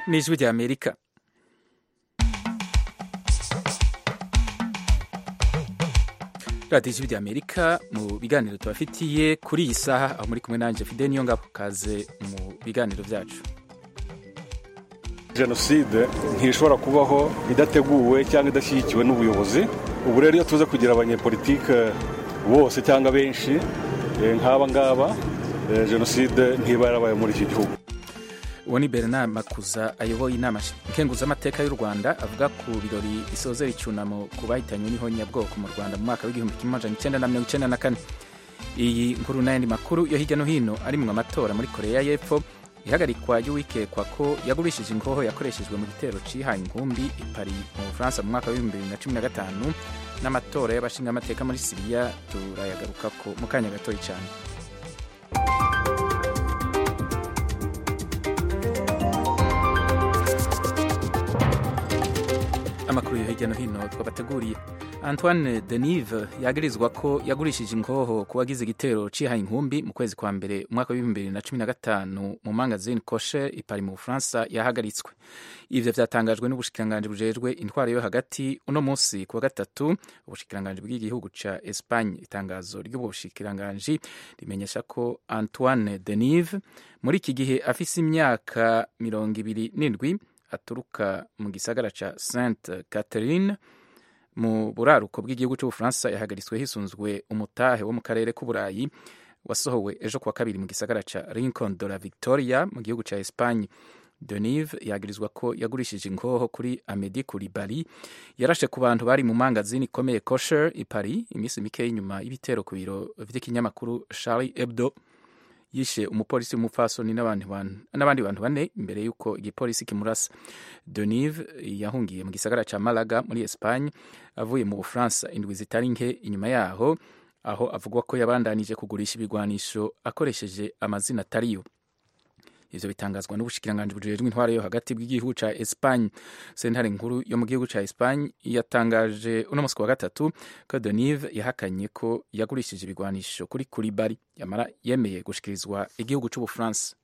n'ijwi rya Amerika. radiyo ijwi rya Amerika mu biganiro tubafitiye kuri iyi saha, aho muri kumwe nanjye Fidel Niyongabo. Kaze mu biganiro byacu. Jenoside ntishobora kubaho idateguwe cyangwa idashyigikiwe n'ubuyobozi. Ubu rero iyo tuze kugira abanyepolitike bose cyangwa benshi nk'aba ngaba, jenoside ntiba yarabaye muri iki gihugu. Uwo ni Bernard Makuza ayoboye inama nkenguzamateka y'u Rwanda, avuga ku birori isozera icyunamo ku bahitanywe n'ihonyabwoko mu Rwanda mu mwaka w'igihumbi kimwe amajana icyenda na mirongo icyenda na kane. Iyi nkuru n'ayandi makuru yo hirya no hino arimwo amatora muri Korea y'Epfo, ihagarikwa y'uwikekwa ko yagurishije ingoho yakoreshejwe mu gitero cihaye inkumbi i Paris mu Bufaransa mu mwaka wa 2015, n'amatora y'abashingamateka muri Syria turayagarukako mu kanya gatoyi cyane. Amakuru yo hirya no hino twabateguriye. Antoine Denive yagirizwa ko yagurishije ingoho ku bagize igitero cihaye inkumbi mu kwezi kwa mbere umwaka wa 2015 mu magazine Kosher i Paris mu Bufaransa yahagaritswe. Ivyo vyatangajwe n'ubushikiranganji bujejwe intwaro yo hagati uno munsi ku wa gatatu. Ubushikiranganji bw'igihugu ca Espagne, itangazo ry'ubwo bushikiranganji rimenyesha ko Antoine Denive muri iki gihe afise imyaka 27 aturuka mu gisagara ca Sainte Catherine mu buraruko bw'igihugu cy'Ubufaransa. Yahagaritswe hisunzwe umutahe wo mu karere k'Uburayi wasohowe ejo kuwa kabiri mu gisagara ca Rincon de la Victoria mu gihugu ca Espagne. Denive yagirizwa ko yagurishije ingoho kuri Amédi Coulibaly yarashe ku bantu bari mu mangazini ikomeye Kosher i Paris iminsi mike inyuma y'ibitero ku biro vy'ikinyamakuru Charlie Hebdo. Yishe umupolisi w'umupfasoni n'abandi bantu bane imbere y'uko igipolisi kimurasa. Denive yahungiye mu gisagara ca Malaga muri Espagne avuye mu Bufaransa indwi zitari nke inyuma yaho, aho avugwa ko yabandanije kugurisha ibigwanisho akoresheje amazina atariyo. Ivyo bitangazwa n'ubushikiranganji bujejwe intwaro yo hagati bw'igihugu ca Espagne. Sentare nkuru yo mu gihugu ca Espagne yatangaje uno musi wa gatatu ko Denive yahakanye ko yagurishije ibigwanisho kuri Coulibaly, yamara yemeye gushikirizwa igihugu c'Ubufaransa.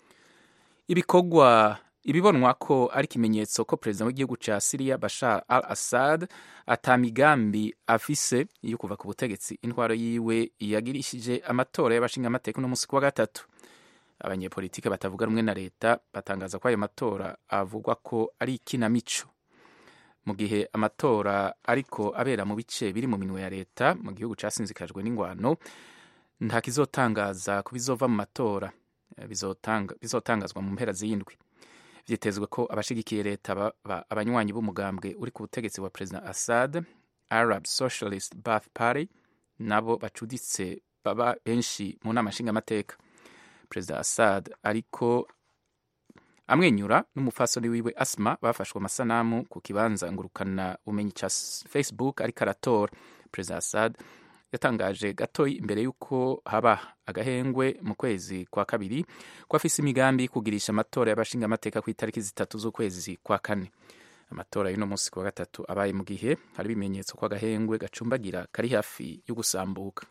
Ibibonwa ko ari ikimenyetso ko perezida w'igihugu ca Syria Bashar al-Assad atamigambi afise yo kuva ku butegetsi. Intwaro yiwe yagirishije amatora y'abashingamateka uno musi wa gatatu. Abanyepolitike batavuga rumwe na leta batangaza ko ayo matora avugwa ko ari ikinamico. Mu gihe amatora ariko abera mu bice biri mu minwe ya leta mu gihugu casinzikajwe n'ingwano, nta kizotangaza ku bizova mu matora bizotangazwa mu mpera z'indwi. Vyitezwe ko abashigikiye leta abanywanyi b'umugambwe uri ku butegetsi wa President Assad, Arab Socialist Baath Party, nabo bacuditse baba benshi mu nama nshingamateka. Perezida Assad ariko amwenyura n'umufasoni wiwe Asma bafashwe amasanamu ku kibanza ngurukana umenyi ca Facebook ariko aratora. Perezida Assad yatangaje gatoyi imbere y'uko haba agahengwe mu kwezi kwa kabiri ko afise imigambi kugirisha amatora y'abashingamateka ku itariki 3 z'ukwezi kwa kane. Amatora y'uno munsi kwa gatatu abaye mu gihe hari ibimenyetso ko agahengwe gacumbagira kari hafi yo gusambuka.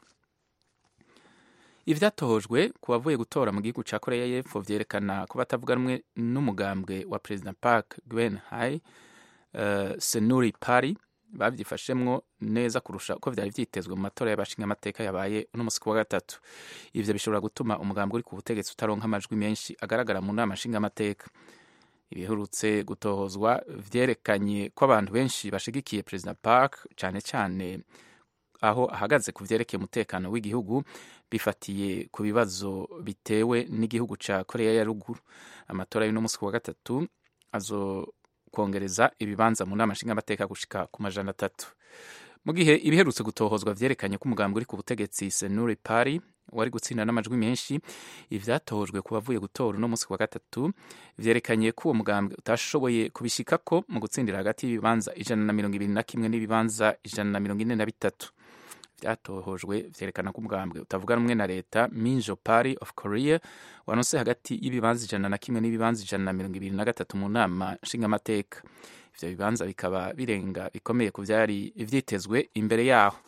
Ivyatohojwe ku bavuye gutora mu gihugu ca Korea y'Epfo vyerekana ko batavuga rumwe n'umugambwe wa President Park Geun-hye, Saenuri Party, bavyifashemwo neza kurusha uko vyari vyitezwe mu matora y'abashingamateka yabaye uno musi wa gatatu. Ivyo bishobora gutuma umugambwe uri ku butegetsi utaronka amajwi menshi agaragara mu nama nshingamateka. Ibiherutse gutohozwa vyerekanye ko abantu benshi bashigikiye President Park, cane cane aho ahagaze ku vyerekeye umutekano w'igihugu, bifatiye ku bibazo bitewe n'igihugu ca Korea ya ruguru. Amatora y'uno musi wa gatatu azokongereza ibibanza mu nama nshingamateka gushika ku 300. Mu gihe ibiherutse gutohozwa vyerekanye ko umugambwe uri ku butegetsi Saenuri Party wari gutsinda n'amajwi menshi, ivyatohojwe ku bavuye gutora uno musi wa gatatu vyerekanye ko uwo mugambwe utashoboye kubishikako mu gutsindira hagati y'ibibanza 121 n'ibibanza 143. Vyatohojwe vyerekana ko umugambwe utavuga rumwe na leta Minjo Party of Korea wanose hagati y'ibibanza 101 n'ibibanza 123 mu nama nshingamateka. Ivyo bibanza bikaba birenga bikomeye ku vyari vyitezwe imbere yaho.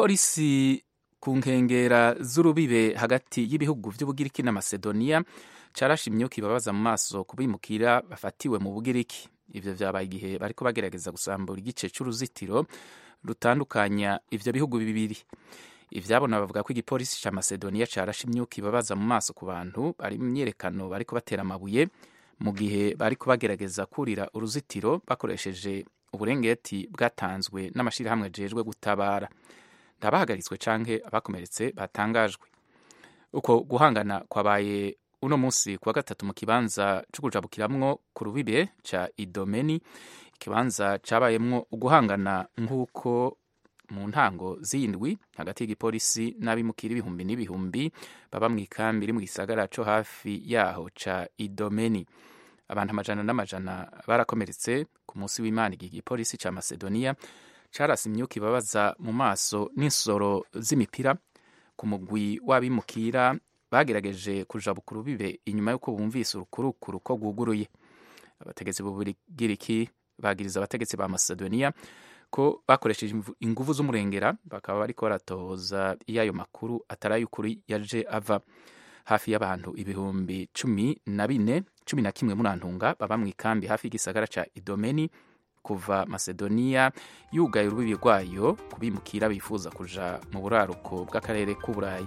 Igipolisi ku nkengera z'urubibe hagati y'ibihugu vy'Ubugiriki na Macedonia carashe imyuka ibabaza mu maso kubimukira bafatiwe mu Bugiriki. Ivyo vyabaye igihe bariko bagerageza gusambura igice c'uruzitiro rutandukanya ivyo bihugu bibiri. Ivyabona bavuga ko igipolisi ca Macedonia carashe imyuka ibabaza mu maso ku bantu bari mu myerekano bariko batera amabuye mu gihe bariko bagerageza kurira uruzitiro bakoresheje uburengeti bwatanzwe n'amashirahamwe ajejwe gutabara. Ndabahagaritswe canke abakomeretse batangajwe. Uko guhangana kwabaye uno musi kuwa gatatu mu kibanza co kujabukiramwo ku rubibe ca Idomeni, ikibanza cabayemwo uguhangana nk'uko mu ntango z'indwi hagati y'igipolisi n'abimukira ibihumbi n'ibihumbi baba mw'ikambi iri mu gisagara co hafi yaho ca Idomeni. Abantu amajana n'amajana barakomeretse ku musi w'Imana igihe igipolisi ca Macedonia carase imyuka ibabaza mu maso n'insoro z'imipira ku mugwi w'abimukira bagerageje kujabuka urubibe inyuma y'uko bumvise urukurukuru ko rwuguruye. Abategetsi b'Ubugiriki bagiriza abategetsi ba Macedonia ko bakoresheje inguvu z'umurengera, bakaba bariko baratohoza iyo ayo makuru atari ay'ukuri yaje ava. Hafi y'abantu ibihumbi 11 murantunga baba mw'ikambi hafi y'igisagara ca Idomeni kuva Macedonia yugaye urubibi rwayo kubimukira bifuza kuja mu buraruko bw'akarere k'Uburayi.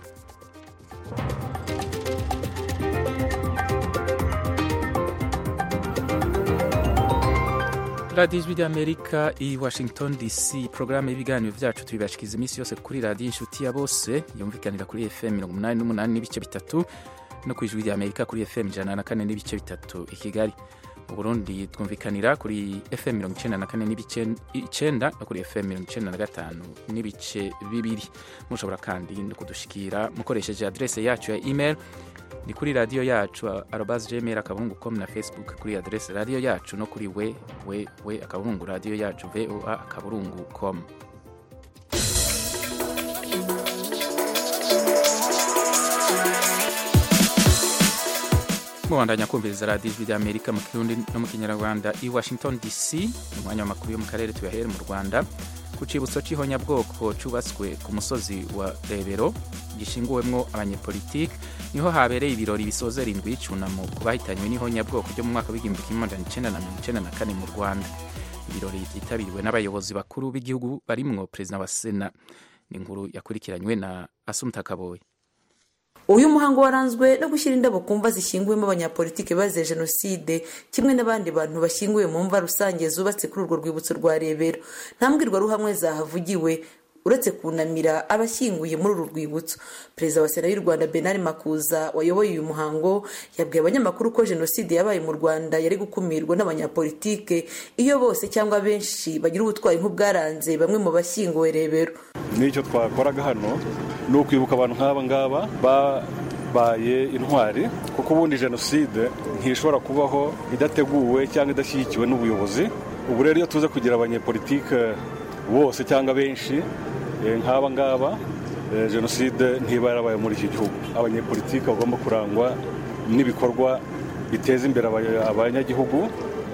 Radio Ijwi ry'Amerika i Washington DC. Programme y'ibiganiro vyacu tubibashikiza imisi yose kuri radio Inshuti ya Bose yumvikanira kuri FM 88 n'ibice bitatu no ku Ijwi ry'Amerika kuri FM 104 n'ibice bitatu i Kigali. Mu Burundi twumvikanira kuri FM 94 n'ibice 9 no kuri FM 95 n'ibice bibiri. Mushobora kandi no kudushikira mukoresheje adresse yacu ya email ni kuri radio yacu @gmail.com na Facebook kuri adresse radio yacu no kuri radio yacu voa.com. Mwandanya kumviriza radio Ijwi ry'Amerika mu Kirundi no mu Kinyarwanda i Washington DC. Umwanya w'amakuru yo mu karere tuyahere mu Rwanda. Ku cibutso c'ihonyabwoko cubatswe ku musozi wa Rebero gishinguwemwo abanyepolitike niho habereye ibirori bisozera indwi y'icunamo ku bahitanywe n'ihonyabwoko ryo mu mwaka w'igihumbi kimwe amajana 1994 mu Rwanda. Ibirori vyitabiriwe n'abayobozi bakuru b'igihugu barimwo Perezida wa Sena. Ni inkuru yakurikiranywe na Asumta Kaboyi. Uyu muhango waranzwe no gushyira indabo ku mva zishyinguwemo abanyapolitike bazize jenoside kimwe n'abandi bantu bashyinguwe mu mva rusange zubatse kuri urwo rwibutso rwa Rebero. Nta mbwirwaruhamwe zahavugiwe uretse kunamira abashyinguye muri uru rwibutso. Perezida wa Sena y'u Rwanda Bernard Makuza wayoboye uyu muhango yabwiye abanyamakuru ko jenoside yabaye mu Rwanda yari gukumirwa n'abanyapolitike iyo bose cyangwa benshi bagira ubutwari nk'ubwaranze bamwe mu bashyinguwe Rebero. N'icyo twakoraga hano ni ukwibuka abantu nk'aba ngaba babaye intwari, kuko ubundi jenoside ntishobora kubaho idateguwe cyangwa idashyigikiwe n'ubuyobozi. Ubu rero iyo tuze kugira abanyepolitike bose cyangwa benshi nk'aba ngaba, jenoside ntiba yarabaye muri iki gihugu. Abanyepolitike bagomba kurangwa n'ibikorwa biteza imbere abanyagihugu,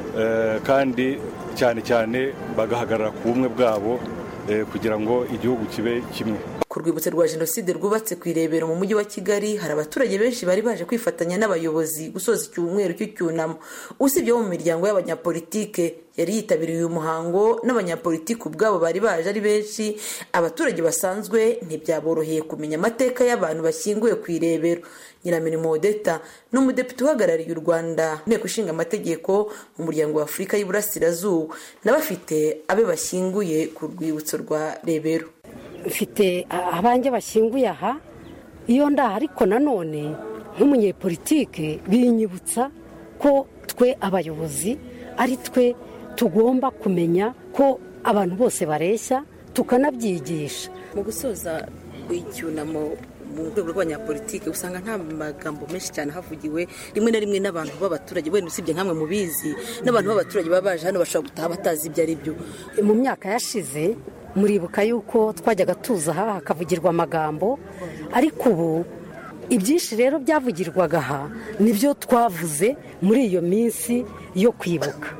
kandi cyane cyane bagahagarara ku bumwe bwabo kugira ngo igihugu kibe kimwe. Ku rwibutso rwa jenoside rwubatse ku Irebero mu mujyi wa Kigali hari abaturage benshi bari baje kwifatanya n'abayobozi gusoza icyumweru cy'icyunamo. Usibye mu miryango y'abanyapolitike yari yitabiriye uyu muhango n'abanyapolitike ubwabo bari baje ari benshi, abaturage basanzwe ntibyaboroheye kumenya amateka y'abantu bashyinguye ku Irebero. Nyiramirimo Odeta n'umudepite uhagarariye u Rwanda nteko ishinga amategeko mu muryango wa Afurika y'Iburasirazuba n'abafite abe bashyinguye ku rwibutso rwa Rebero. Mfite abanjye bashyinguye aha iyo ndaha, ariko nanone nk'umunyepolitike binyibutsa ko twe abayobozi ari twe tugomba kumenya ko abantu bose bareshya tukanabyigisha. Mu gusoza icyunamo mu rwego rw'abanyapolitike usanga nta magambo menshi cyane havugiwe, rimwe na rimwe n'abantu b'abaturage wenda usibye nkamwe mubizi n'abantu b'abaturage baba baje hano bashobora gutaha batazi ibyo ari byo. Mu myaka yashize muribuka yuko twajyaga tuza aha hakavugirwa amagambo, ariko ubu ibyinshi rero byavugirwaga aha nibyo twavuze muri iyo minsi yo kwibuka.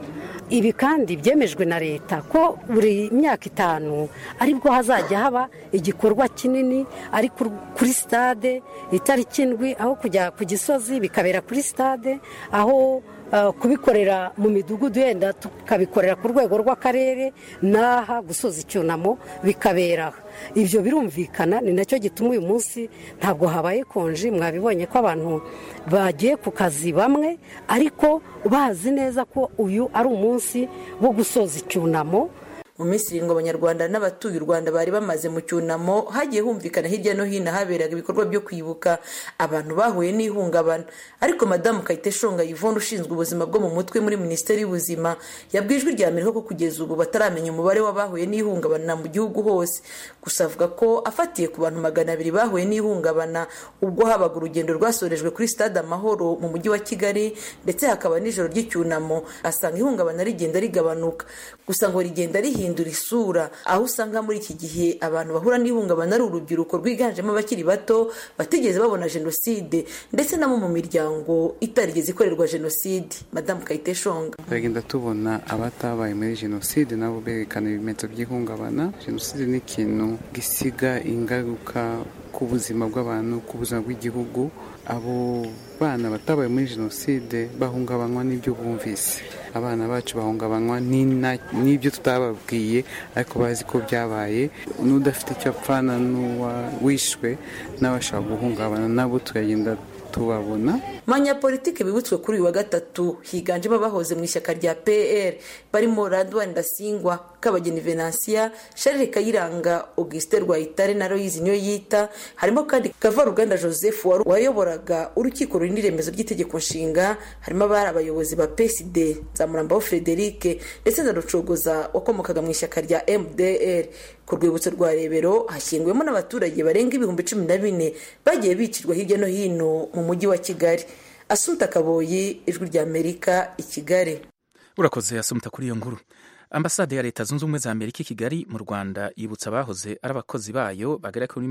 ibi kandi byemejwe na leta ko buri myaka 5 aribwo hazajya haba igikorwa kinini ari kuri stade itariki 7 aho kujya ku Gisozi bikabera kuri stade, aho kubikorera mu midugudu yenda tukabikorera ku rwego rw'akarere, naha gusoza icyunamo bikabera. Ibyo birumvikana, ni nacyo gituma uyu munsi ntabwo habaye konji. Mwabibonye ko abantu bagiye ku kazi bamwe, ariko bazi neza ko uyu ari umunsi wo gusoza icyunamo. Mu minsi 7 abanyarwanda n'abatuye u Rwanda bari bamaze mu cyunamo, hagiye humvikana hirya no hino haberaga ibikorwa byo kwibuka abantu bahuye n'ihungabana. Ariko Madamu Kayiteshonga Yvonne ushinzwe ubuzima bwo mu mutwe muri Minisiteri y'Ubuzima yabwijwe rya Amerika ko kugeza ubu bataramenya umubare w'abahuye n'ihungabana mu gihugu hose. Gusa avuga ko afatiye ku bantu 200 bahuye n'ihungabana ubwo habaga urugendo rwasorejwe kuri Stade Amahoro mu mujyi wa Kigali, ndetse hakaba n'ijoro ry'icyunamo, asanga ihungabana rigenda rigabanuka. Gusa ngo rigenda rihindura isura, aho usanga muri iki gihe abantu bahura n'ihungabana ari urubyiruko rwiganjemo abakiri bato batigeze babona jenoside, ndetse nabo mu miryango itarigeze ikorerwa jenoside. Madamu Kayiteshonga: bagenda tubona abatabaye muri jenoside nabo berekana ibimenyetso by'ihungabana. Jenoside ni ikintu gisiga ingaruka ku buzima bw'abantu, ku buzima bw'igihugu. Abo bana batabaye muri jenoside bahungabanywa n'ibyo bumvise. Abana bacu bahungabanywa n'ibyo tutababwiye, ariko bazi ko byabaye. N'udafite icyo apfana n'uwishwe n'abashaka guhungabana, nabo turagenda tubabona. Abanyapolitike bibutswe kuri uyu wa gatatu higanjemo abahoze mu ishyaka rya PR barimo Radwan Ndasingwa, Kabageni Venantia, Charles Kayiranga, Augustin Rwayitare na Loise Niyoyita. Harimo kandi Kavaruganda Joseph wayoboraga urukiko rurinda iremezo ry'itegeko nshinga. Harimo abari abayobozi ba PSD Nzamurambaho Frederic ndetse na Rucogoza wakomokaga mu ishyaka rya MDR. Ku rwibutso rwa Rebero hashyingwemo n'abaturage barenga 14,000 bagiye bicirwa hirya no hino mu mujyi wa Kigali. Asumta Kaboyi, Ijwi rya Amerika, i Kigali. Urakoze Asumta kuri iyo nkuru. Ambasade ya Leta Zunze Ubumwe za Amerika i Kigali mu Rwanda yibutsa abahoze ari abakozi bayo bagera kuri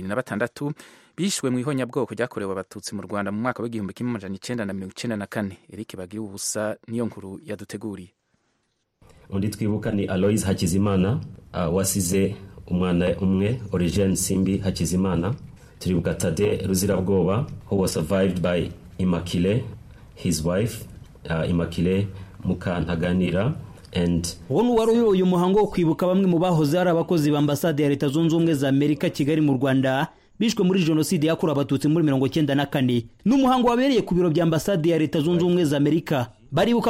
26 bishwe mu ihonyabwoko ryakorewe abatutsi mu Rwanda mu mwaka w'1994. Eric Bagira ubusa niyo nkuru yaduteguriye. Undi twibuka ni Aloise Hakizimana, wasize umwana umwe, Origene Simbi Hakizimana. Turibuka Tade Ruzirabwoba, who was survived by Immaculée, his wife, Immaculée Mukantaganira. Ubu wari uyu muhango wo kwibuka bamwe mu bahoze ari abakozi ba Ambasade ya Leta Zunze Ubumwe za Amerika Kigali mu Rwanda bishwe muri jenoside yakorewe abatutsi muri 1994. N'umuhango wabereye ku biro bya Ambasade ya Leta Zunze Ubumwe za Amerika. Baribuka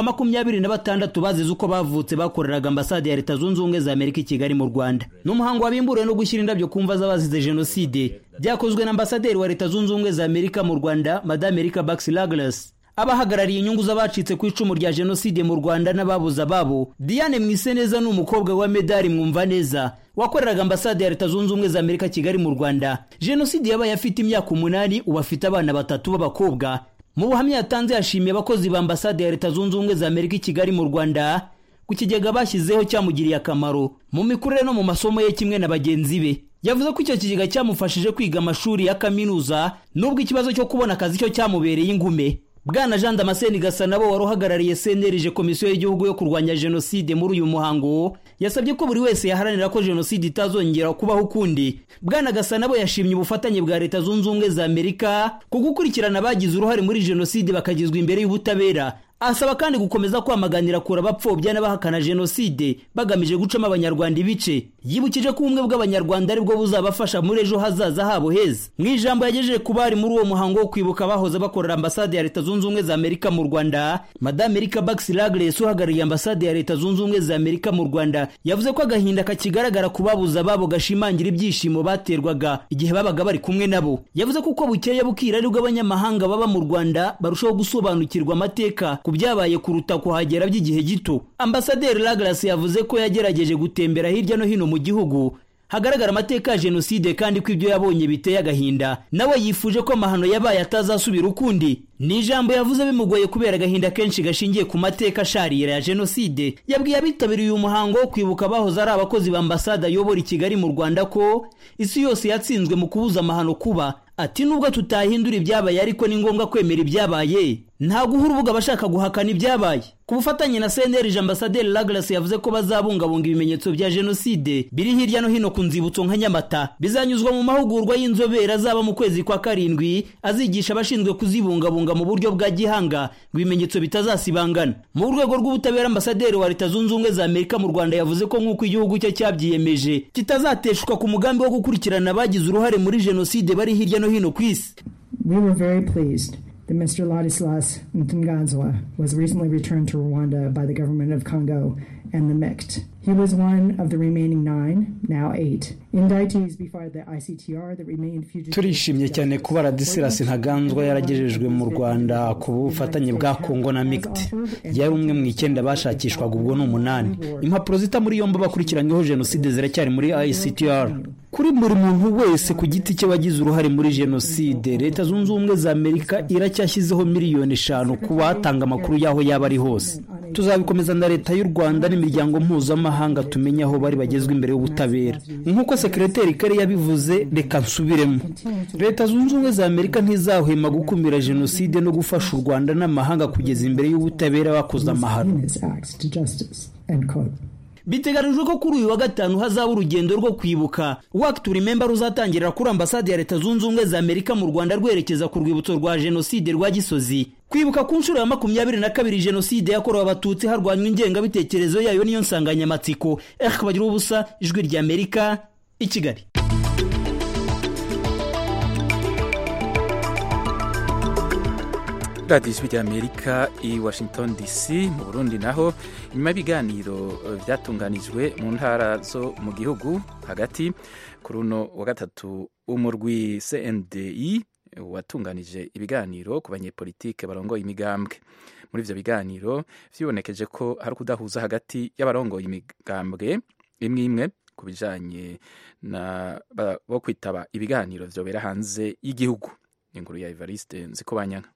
26 bazize uko bavutse bakoreraga Ambasade ya Leta Zunze Ubumwe za Amerika Kigali mu Rwanda. N'umuhango wabimburiwe no gushyira indabyo kumva z'abazize jenoside byakozwe na Ambasaderi wa Leta Zunze Ubumwe za Amerika mu Rwanda, Madame Erika Baxi-Laglas. Abahagarariye inyungu z'abacitse ku icumu rya jenoside mu Rwanda n'ababuza babo, Diane Mwiseneza n'umukobwa wa Medari Mwumvaneza wakoreraga Ambasade ya Leta Zunze Ubumwe za Amerika Kigali mu Rwanda. Jenoside yabaye afite imyaka 8, ubu afite abana 3 b'abakobwa. Mu buhamya yatanze yashimiye abakozi ba Ambasade ya Leta Zunze Ubumwe za Amerika Kigali mu Rwanda ku kigega bashyizeho cyamugiriye akamaro mu mikurire no mu masomo ye kimwe na bagenzi be. Yavuze ko icyo kigega cyamufashije kwiga amashuri ya kaminuza nubwo ikibazo cyo kubona akazi cyo cyamubereye ingume. Bwana Jean Damascene Gasanabo waruhagarariye CNRG Komisiyo y'Igihugu yo kurwanya jenoside muri uyu muhango yasabye ko buri wese yaharanira ko jenoside itazongera kubaho ukundi. Bwana Gasanabo yashimye ubufatanye bwa Leta Zunze Ubumwe za Amerika ku gukurikirana abagize uruhare muri jenoside bakagizwa imbere y'ubutabera. Asaba kandi gukomeza kwamaganira kura abapfobya n'abahakana jenoside bagamije gucamo abanyarwanda ibice. Yibukije ko ubumwe bw'abanyarwanda ari bwo buzabafasha muri ejo hazaza habo heza. Mu ijambo yagejeje ku bari muri uwo muhango wo kwibuka abahoze bakorera Ambasade ya Leta Zunze Ubumwe za Amerika mu Rwanda, Madame Erika Baxi-Laglas uhagarariye Ambasade ya Leta Zunze Ubumwe za Amerika mu Rwanda yavuze ko agahinda kakigaragara kubabuza babo gashimangira ibyishimo baterwaga igihe babaga bari kumwe nabo. Yavuze ko uko bukeye bukira ari bwo abanyamahanga baba mu Rwanda barushaho gusobanukirwa amateka kubyabaye kuruta kuhagera by'igihe gito. Ambasaderi Laglas yavuze ko yagerageje gutembera hirya no hino mu gihugu hagaragara amateka ya jenoside kandi ko ibyo yabonye biteye agahinda. Nawe yifuje ko amahano yabaye atazasubira ukundi. Ni ijambo yavuze bimugoye kubera agahinda kenshi gashingiye ku mateka sharira ya jenoside. Yabwiye abitabiriye uyu muhango wo kwibuka abahoze ari abakozi ba Ambasade ayobora i Kigali mu Rwanda ko isi yose yatsinzwe mu kubuza amahano kuba. Ati nubwo tutahindura ibyabaye ariko ni ngombwa kwemera ibyabaye nta guha urubuga abashaka guhakana ibyabaye. Ku bufatanye na CNRG, Ambasaderi Laglas yavuze ko bazabungabunga ibimenyetso bya jenoside biri hirya no hino ku nzibutso nka Nyamata, bizanyuzwa mu mahugurwa y'inzobere azaba mu kwezi kwa karindwi azigisha abashinzwe kuzibungabunga mu buryo bwa gihanga ngo ibimenyetso bitazasibangana. Mu rwego rw'ubutabera, Ambasaderi wa Leta Zunze Ubumwe za Amerika mu Rwanda yavuze ko nk'uko igihugu cye cyabyiyemeje kitazateshuka ku mugambi wo gukurikirana abagize uruhare muri jenoside bari hirya no hino ku isi. We were very pleased that Mr. Ladislas Ntanganzwa was recently returned to Rwanda by the government of Congo and the MICT. He was one of the remaining 9, now 8, indictees before the ICTR that remained fugitives. Turishimye cyane kuba Ladislas Ntanganzwa yaragejejwe mu Rwanda ku bufatanye bwa Congo na MICT. Yari umwe mu 9 bashakishwaga, ubwo ni 8. Impapuro zita muri yombi bakurikiranyweho jenoside ziracyari muri ICTR. Kuri buri muntu wese ku giti cye wagize uruhare muri jenoside, Leta Zunze Ubumwe za Amerika iracyashyizeho miliyoni 5 ku batanga amakuru yaho yaba ari hose. Tuzabikomeza na Leta y'u Rwanda n'imiryango mpuzamahanga tumenya aho bari bagezwe imbere y'ubutabera. Nk'uko Sekreteri Kerry yabivuze, reka nsubiremo, Leta Zunze Ubumwe za Amerika ntizahwema gukumira jenoside no gufasha u Rwanda n'amahanga kugeza imbere y'ubutabera bakoze amahano. Biteganijwe ko kuri uyu wa gatanu hazaba urugendo rwo kwibuka Walk to Remember ruzatangirira kuri Ambasade ya Leta Zunze Ubumwe za Amerika mu Rwanda rwerekeza ku rwibutso rwa jenoside rwa Gisozi. Kwibuka ku nshuro ya 22 jenoside yakorewe abatutsi harwanywa ingengabitekerezo yayo niyo nsanganyamatsiko. Bagira ubusa, Ijwi rya Amerika, i Kigali. Radio Ijwi rya Amerika i Washington DC. Mu Burundi naho nyuma y'ibiganiro byatunganijwe mu ntara zo mu gihugu hagati kuri uno wa gatatu, umurwi CNDI watunganije ibiganiro ku banyepolitike barongoye imigambwe. Muri ivyo biganiro vyibonekeje ko hari kudahuza hagati y'abarongoye imigambwe imwe ku bijanye na bo kwitaba ibiganiro vyobera hanze y'igihugu. Inkuru ya Evariste Nzikobanyanga.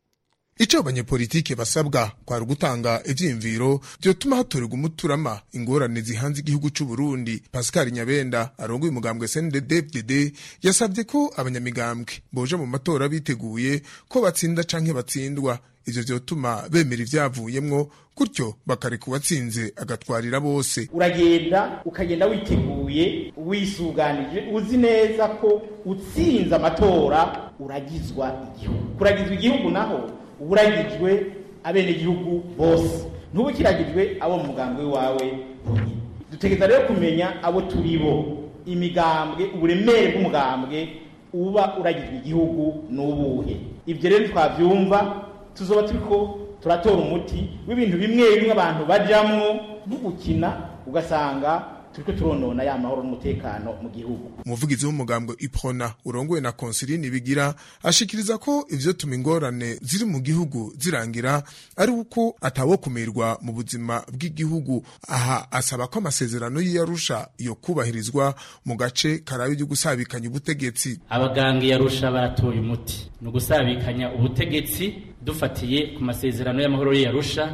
Ico abanyepolitike basabwa kwari gutanga ivyimviro vyotuma hatorerwa umuturama ingorane zihanze igihugu c'u Burundi. Pascal Nyabenda arongoye umugambwe CNDD-FDD yasabye ko abanyamigambwe boje mu matora biteguye ko batsinda canke batsindwa. Ivyo vyotuma bemera ivyavuyemwo, gutyo bakareka uwatsinze agatwarira bose. Ukagenda witeguye, wisuganije, uzi neza ko utsinze amatora uragizwa igihugu. Kuragizwa igihugu naho uragijwe abene igihugu bose, ntubukiragijwe abo mu mugambwe wawe bonyine. Dutegeza rero kumenya abo turibo, imigambwe, uburemere bw'umugambwe uba uragijwe igihugu n'ubuhe. Ivyo rero twavyumva, tuzoba turiko turatora umuti w'ibintu bimwe abantu bajamwo n'ugukina, ugasanga turiko turonona ya mahoro n'umutekano mu gihugu. Umuvugizi w'umugambwe Iprona urongowe na Consiline Bigira ashikiriza ko ivyo tuma ingorane ziri mu gihugu zirangira ari uko atawo kumirwa mu buzima bw'igihugu. Aha asaba ko amasezerano y'Arusha yo kubahirizwa mu gace karayo yo gusabikanya ubutegetsi. Abaganga y'Arusha baratoye umuti no gusabikanya ubutegetsi dufatiye ku masezerano y'amahoro y'Arusha.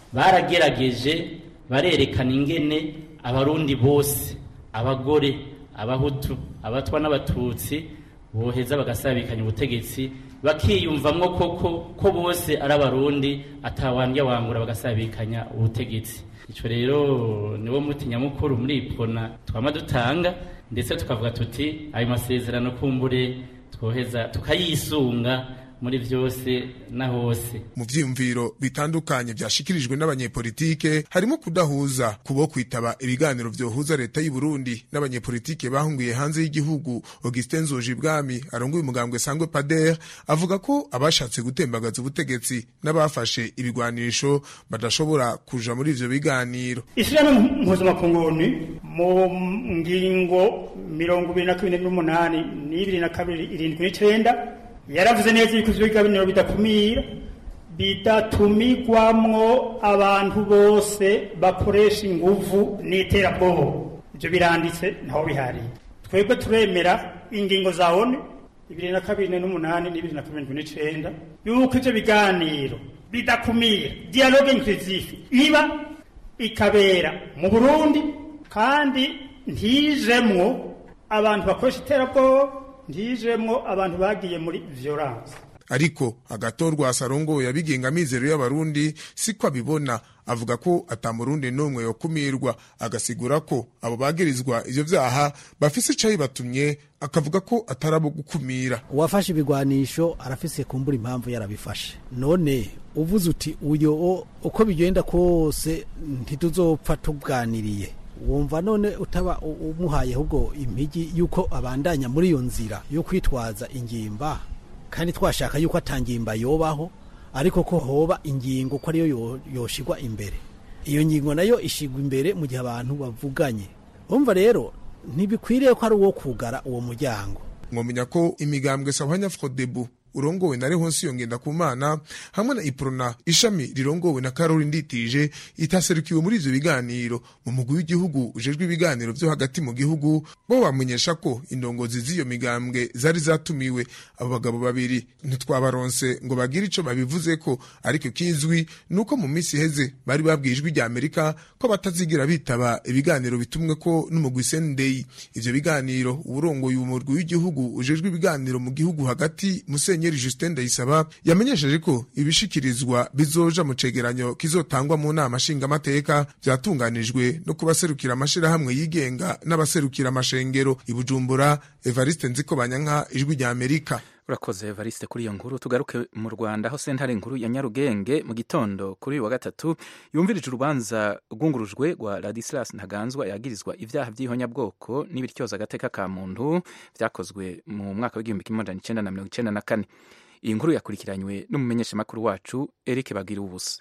Baragerageje barerekana ingene Abarundi bose, abagore, abahutu, abatwa n'abatutsi boheza bagasabikanya ubutegetsi, bakiyumvamwo koko ko bose ari Abarundi, atawandya wangura bagasabikanya ubutegetsi. Ico rero niwo muti nyamukuru muri Iprona twama dutanga, ndetse tukavuga tuti ayo masezerano kumbure twoheza tukayisunga muri vyose na hose. Mu vyimviro bitandukanye byashikirijwe n'abanyepolitike harimo kudahuza kubo kwitaba ibiganiro vyohuza leta y'u Burundi n'abanyepolitike bahungiye hanze y'igihugu. Augustin Nzojibwami arongoye umugambwe Sangwe Pader avuga ko abashatse gutembagaza ubutegetsi n'abafashe ibigwanisho badashobora kuja muri ivyo biganiro. Ishirahamwe mpuzamakungu mu ngingo 2028 n' 2029 yaravuze neza yuko ivyo biganiro bidakumira, bidatumigwamwo abantu bose bakoresha inguvu n'iterabwoba. Ivyo biranditse ntaho bihari. Twebwe turemera ingingo za ONU 2028 n'2029 yuko ivyo biganiro bidakumira, dialogue inclusive iba ikabera mu Burundi, kandi ntijemwo abantu bakoresha iterabwoba, ndijemwo abantu bagiye muri violence. ariko agatorwa sarongo yabigenga mizero y'abarundi siko abibona. Avuga ko atamurundi n'umwe yokumirwa, agasigura ko abo bagirizwa ivyo vyaha bafise icayi batumye, akavuga ko atarabo gukumira. Uwafashe ibigwanisho arafise kumbura impamvu yarabifashe. None uvuze uti uyo uko bigenda kose ntituzopfa tuganiriye, wumva none utaba umuhaye ahubwo impigi yuko abandanya muri iyo nzira yo kwitwaza ingimba, kandi twashaka yuko atangimba yobaho, ariko ko hoba ingingo ko ariyo yoshigwa imbere. Iyo ngingo nayo ishigwa imbere mu gihe abantu bavuganye. Umva rero ntibikwiriye ko ari uwo kugara uwo muryango. Mwomenya ko imigambwe Sahwanya Frodebu urongowe na Rehonsi Ngendakumana hamwe na Iprona ishami rirongowe na Karoli Nditije itaserukiwe muri ivyo biganiro. Mu mugwi w'igihugu ujejwe ibiganiro vyo hagati mu gihugu bo bamenyesha ko indongozi z'iyo migambwe zari zatumiwe. Abo bagabo babiri ntitwabaronse ngo bagire ico babivuze ko, ariko kizwi nuko mu misi heze bari babwijwe rya Amerika ko batazigira bitaba ibiganiro bitumwe ko n'umugwi Sendei. Ivyo biganiro urongoye umugwi w'igihugu ujejwe ibiganiro mu gihugu hagati Musenyi Justin Ndayisaba yamenyesheje ko ibishikirizwa bizoja mu cegeranyo kizotangwa mu nama nshingamateka vyatunganijwe no kubaserukira amashirahamwe yigenga n'abaserukira amashengero. I Bujumbura, Evariste Nzikobanyanka, Ijwi rya Amerika. Urakoze Evariste kuri iyo nkuru. Tugaruke mu Rwanda aho sentare nkuru ya Nyarugenge mu gitondo kuri wa gatatu yumvirije urubanza rwungurujwe rwa Ladislas Ntaganzwa yagirizwa ivyaha vy'ihonyabwoko n'ibiryoza agateka ka muntu vyakozwe mu mwaka w'1994. Iyi nkuru yakurikiranywe n'umumenyeshamakuru wacu Eric Bagira ubusa.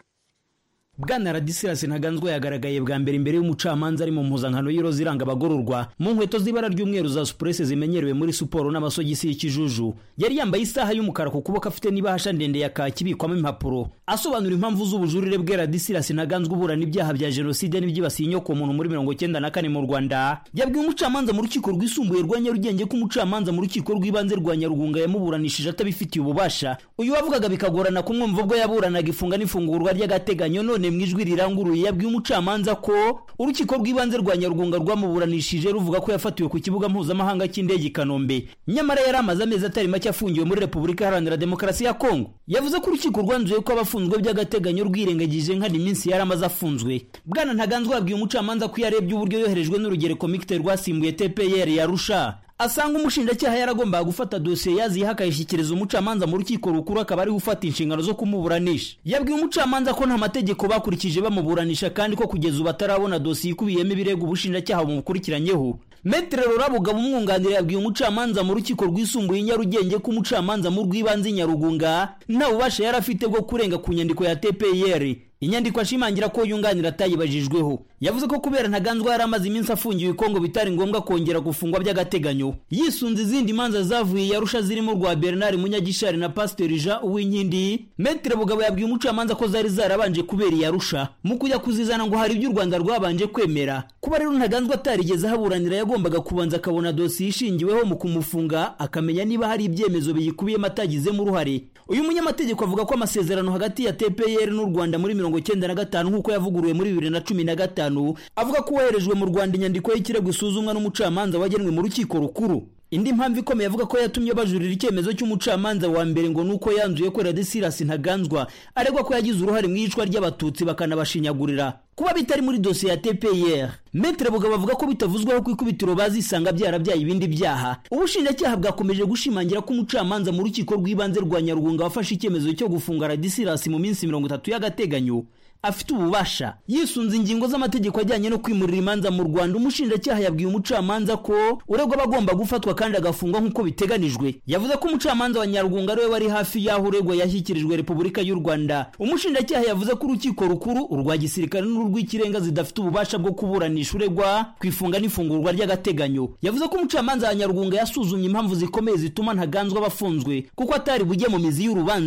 Bwana Ladislas Ntaganzwa yagaragaye bwa mbere imbere y'umucamanza ari mu mpuzankano y'iroza iranga abagororwa mu nkweto z'ibara ry'umweru za Supresse zimenyerewe muri siporo n'amasogisi y'ikijuju. Yari yambaye isaha y'umukara ku kuboko, afite n'ibahasha ndende ya kaki ibikwamo impapuro. Asobanura impamvu z'ubujurire bwe, Ladislas Ntaganzwa uburana ibyaha bya jenoside n'ibyibasiye inyoko muntu muri 1994 mu Rwanda yabwiye umucamanza mu rukiko rwisumbuye rwa Nyarugenge ko umucamanza mu rukiko rw'ibanze rwa Nyarugunga yamuburanishije atabifitiye ububasha. Uyu wavugaga bikagorana kumwumva ubwo yaburanaga ifunga n'ifungurwa ry'agateganyo, none mwijwi riranguruye yabwiye umucamanza ko urukiko rw'ibanze rwa Nyarugunga rwamuburanishije ruvuga ko yafatiwe ku kibuga mpuzamahanga cy'indege i Kanombe, nyamara yari amaze amezi atari make afungiwe muri Repubulika Iharanira Demokarasi ya Kongo. Yavuze ko urukiko rwanzuye ko abafunzwe by'agateganyo rwirengagije nk'andi minsi yari amaze afunzwe. Bwana Ntaganzwa yabwiye umucamanza ko yarebye uburyo yoherejwe n'urugereko Mixte rwasimbuye TPR ya Arusha, asanga umushinjacyaha yaragombaga gufata dosiye yaziye akayishyikiriza umucamanza mu rukiko rukuru, akaba ari ufata inshingano zo kumuburanisha. Yabwiye umucamanza ko nta mategeko bakurikije bamuburanisha, kandi ko kugeza ubu atarabona dosiye ikubiyemo ibirego ubushinjacyaha bumukurikiranyeho. Maître Rurabugabo umwunganira yabwiye umucamanza mu rukiko rwisumbuye Nyarugenge ko umucamanza mu rw'ibanze Nyarugunga nta bubasha yari afite bwo kurenga ku nyandiko ya TPR. Inyandiko ashimangira ko yunganira atayibajijweho. Yavuze ko kubera Ntaganzwa yari amaze iminsi afungiwe Kongo bitari ngombwa kongera gufungwa by'agateganyo. Yisunze izindi manza zavuye Yarusha zirimo rwa Bernard Munyagishari na Pasteur Jean Uwinkindi, Maître Bugabo yabwiye umucamanza ko zari zarabanje kubera Yarusha mu kujya kuzizana ngo hari ibyo u Rwanda rwabanje kwemera. Kuba rero Ntaganzwa atarigeze haburanira yagombaga kubanza akabona dosiye ishingiweho mu kumufunga, akamenya niba hari ibyemezo biyikubiyemo atagizemo uruhare. Uyu munyamategeko avuga ko amasezerano hagati ya TPR n'u Rwanda muri 1995 nk'uko yavuguruwe muri 2015 avuga ko woherejwe mu Rwanda inyandiko y'ikirego isuzumwa n'umucamanza wagenwe mu rukiko rukuru. Indi mpamvu ikomeye avuga ko yatumye bajurira icyemezo cy'umucamanza wa mbere ngo nuko yanzuye ko Ladislas Ntaganzwa aregwa ko yagize uruhare mu iyicwa ry'abatutsi bakanabashinyagurira. Kuba bitari muri dosiye ya TPR, Maître Bugabo avuga ko bitavuzweho ku ikubitiro bazisanga byarabyaye ibindi byaha. Ubushinjacyaha bwakomeje gushimangira ko umucamanza mu rukiko rw'ibanze rwa Nyarugunga wafashe icyemezo cyo gufunga Ladislas mu minsi 30 y'agateganyo afite ububasha. Yisunze ingingo z'amategeko ajyanye no kwimurira imanza mu Rwanda, umushinjacyaha yabwiye umucamanza ko uregwa bagomba gufatwa kandi agafungwa nk'uko biteganijwe. Yavuze ko umucamanza wa Nyarugunga ariwe wari hafi y'aho uregwa yashyikirijwe Repubulika y'u Rwanda. Umushinjacyaha yavuze ko urukiko rukuru, urwa gisirikare n'urw'ikirenga zidafite ububasha bwo kuburanisha uregwa kwifunga n'ifungurwa ry'agateganyo. Yavuze ko umucamanza wa Nyarugunga yasuzumye impamvu zikomeye zituma Ntaganzwa bafunzwe kuko atari bujye mu mizi y'urubanza,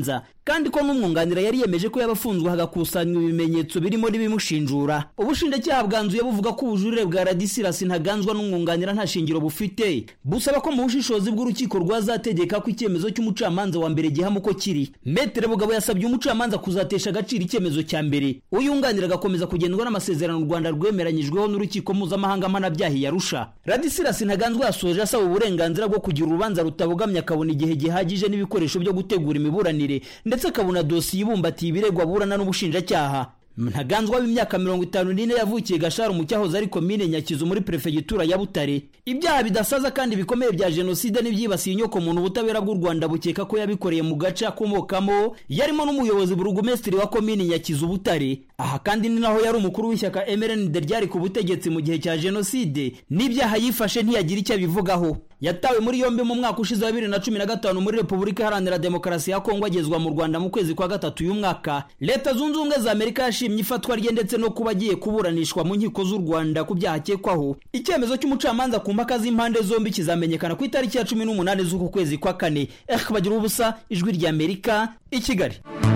kandi ko n'umwunganira yari yemeje ko yabafunzwe hagakusanywa ibimenyetso birimo n'ibimushinjura. Ubushinjacyaha bwanzuye buvuga ko ubujurire bwa Ladislas Ntaganzwa n'umwunganira nta shingiro bufite, busaba ko mu bushishozi bw'urukiko rwazategeka ko icyemezo cy'umucamanza wa mbere gihamo ko kiri. Metere Bugabo yasabye umucamanza kuzatesha agaciro icyemezo cya mbere, uyunganira agakomeza kugendwa n'amasezerano u Rwanda rwemeranyijweho n'urukiko mpuzamahanga mpanabyaha yarusha. Ladislas Ntaganzwa yasoje asaba uburenganzira bwo kugira urubanza rutabogamye, akabona igihe gihagije n'ibikoresho byo gutegura imiburanire, ndetse akabona dosiye ibumbatiye ibiregwa burana n'ubushinjacyaha. Ntaganzwa w'imyaka 54 yavukiye Gasharo mu cyahoze ari komine Nyakizu muri prefegitura ya Butare. Ibyaha bidasaza kandi bikomeye bya genocide n'ibyibasiye inyoko muntu ubutabera bw'u Rwanda bukeka ko yabikoreye mu gace akomokamo, yarimo n'umuyobozi burugumesitiri wa komine Nyakizu Butare. Aha kandi ni naho yari umukuru w'ishyaka MRND ryari ku butegetsi mu gihe cya genocide. N'ibyaha yifashe ntiyagira icyo abivugaho. Yatawe muri yombi mu mwaka ushize wa 2015 muri Repubulika Iharanira Demokarasi ya Kongo, agezwa mu Rwanda mu kwezi kwa 3 uyu mwaka. Leta Zunze Ubumwe za Amerika yashimye ifatwa rye ndetse no kuba agiye kuburanishwa mu nkiko z'u Rwanda ku byaha akekwaho. Icyemezo cy'umucamanza ku mpaka z'impande zombi kizamenyekana ku itariki ya 18 z'uku kwezi kwa 4. Bagira ubusa, Ijwi rya Amerika, i Kigali.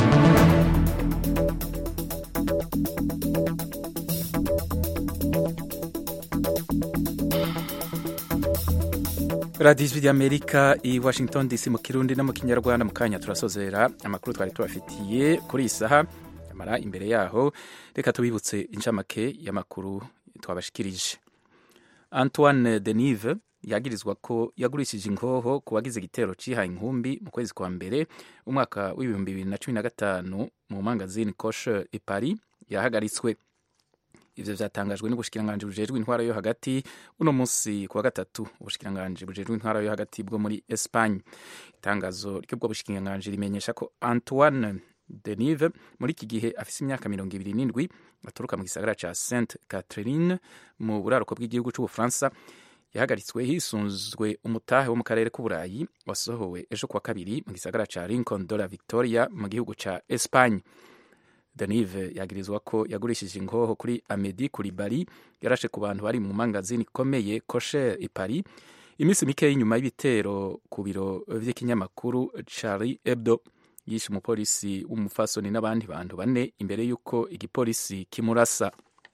Radio Ijwi ry'Amerika i Washington DC mu Kirundi no mu Kinyarwanda. Mu kanya turasozera amakuru twari tubafitiye kuri isaha. Amara imbere yaho reka tubibutse incamake y'amakuru twabashikirije. Antoine Denive yagirizwa ko yagurishije inkoho ku bagize igitero cihaye inkumbi mu kwezi kwa mbere umwaka w'2015 mu mangazini Coche et Paris yahagaritswe. Ivyo vyatangajwe n'ubushikiranganje bujejwe intwara yo hagati uno munsi kuwa gatatu. Ubushikiranganje bujejwe intwara yo hagati bwo muri Espagne. Itangazo ry'ubwo bushikiranganje rimenyesha ko Antoine Denive muri iki gihe afise imyaka 27 aturuka mu gisagara ca Sainte Catherine mu buraruko bw'igihugu c'Ubufaransa. Yahagaritswe hisunzwe umutahe wo mu karere k'Uburayi wasohowe ejo kuwa kabiri mu gisagara ca Rincon de la Victoria mu gihugu ca Espagne. Denive yagirizwa ko yagurishije inkoho kuri Amédi Coulibaly yarashe ku bantu bari mu mangazini ikomeye Cocher et Paris imisi mike y'inyuma y'ibitero ku biro vy'ikinyamakuru Charlie Hebdo. Yishe umupolisi w'umufasoni n'abandi bantu bane imbere y'uko igipolisi kimurasa.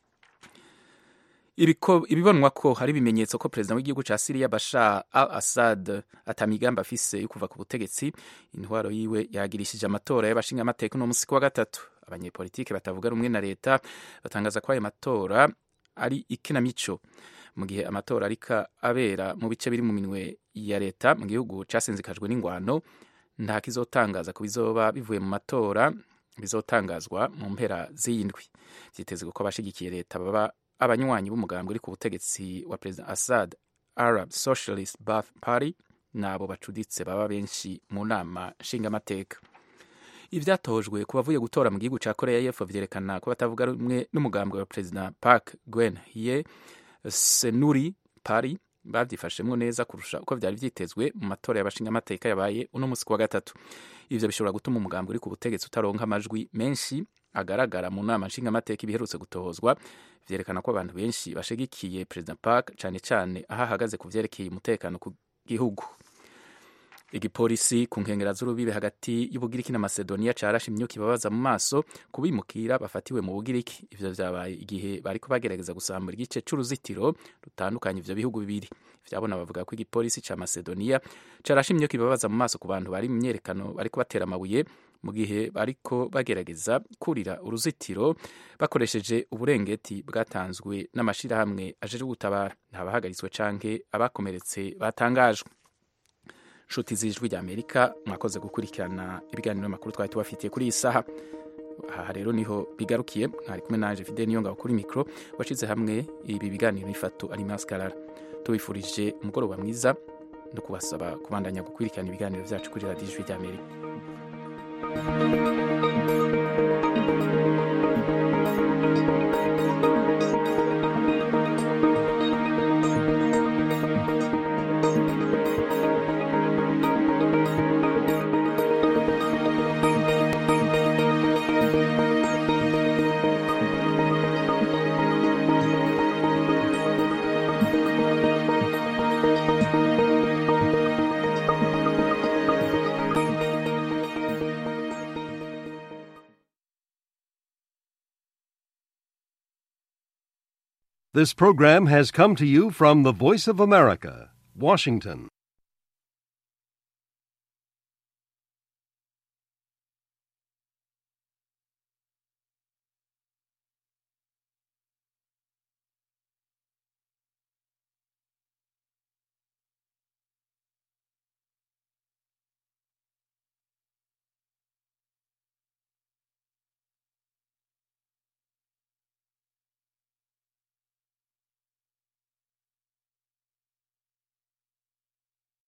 Ibibonwa ko hari ibimenyetso ko perezida w'igihugu ca Syria Bashar al-Assad atamigamba afise yo kuva ku butegetsi. Intwaro yiwe yagirishije amatora y'abashinga amateka no musi kwa gatatu. Abanyepolitike batavuga rumwe na leta batangaza ko ayo matora ari ikinamico mu gihe amatora arika abera mu bice biri mu minwe ya leta mu gihugu casenzikajwe n'ingwano. Nta kizotangaza ku bizoba bivuye mu matora bizotangazwa mu mpera z'indwi. Vyitezwe ko abashigikiye leta baba abanywanyi b'umugambwe uri ku butegetsi wa President Assad, Arab Socialist Baath Party, nabo bacuditse baba benshi mu nama nshingamateka. Ivyatojwe ku bavuye gutora mu gihugu ca Korea y'Epfo vyerekana ko batavuga rumwe n'umugambwe wa President Park Geun-hye Senuri Party bavyifashemwo neza kurusha uko vyari vyitezwe mu matora y'abashingamateka yabaye uno musi wa gatatu. Ivyo bishobora gutuma umugambwe uri ku butegetsi utaronka amajwi menshi agaragara mu nama nshingamateka ibiherutse gutohozwa. Vyerekana ko abantu benshi bashigikiye President Park cane cane aho ahagaze ku vyerekeye umutekano ku gihugu. Igipolisi ku nkengera z'urubibe hagati y'Ubugiriki na Macedonia carashe imyuka ibabaza mu maso kubimukira bafatiwe mu Bugiriki. Ivyo vyabaye igihe bariko bagerageza gusambura igice c'uruzitiro rutandukanye ivyo bihugu bibiri. Vyabona bavuga ko igipolisi ca Macedonia carashe imyuka ibabaza mu maso ku bantu bari mu myerekano bariko batera amabuye mu gihe bariko bagerageza kurira uruzitiro bakoresheje uburengeti bwatanzwe n'amashirahamwe ajeje gutabara. Ntabahagaritswe canke abakomeretse batangajwe. Nshuti z'Ijwi ry'Amerika, mwakoze gukurikirana ibiganiro n'amakuru twari tubafitiye kuri iyi saha. Aha rero niho bigarukiye. Mwari kumwe nanje Fidel Niyongabo kuri mikro, washize hamwe ibi biganiro n'ifatu ari Maskarara. Tubifurije umugoroba mwiza no kubasaba kubandanya gukurikirana ibiganiro vyacu kuri Radio Ijwi ry'Amerika. This program has come to you from the Voice of America, Washington.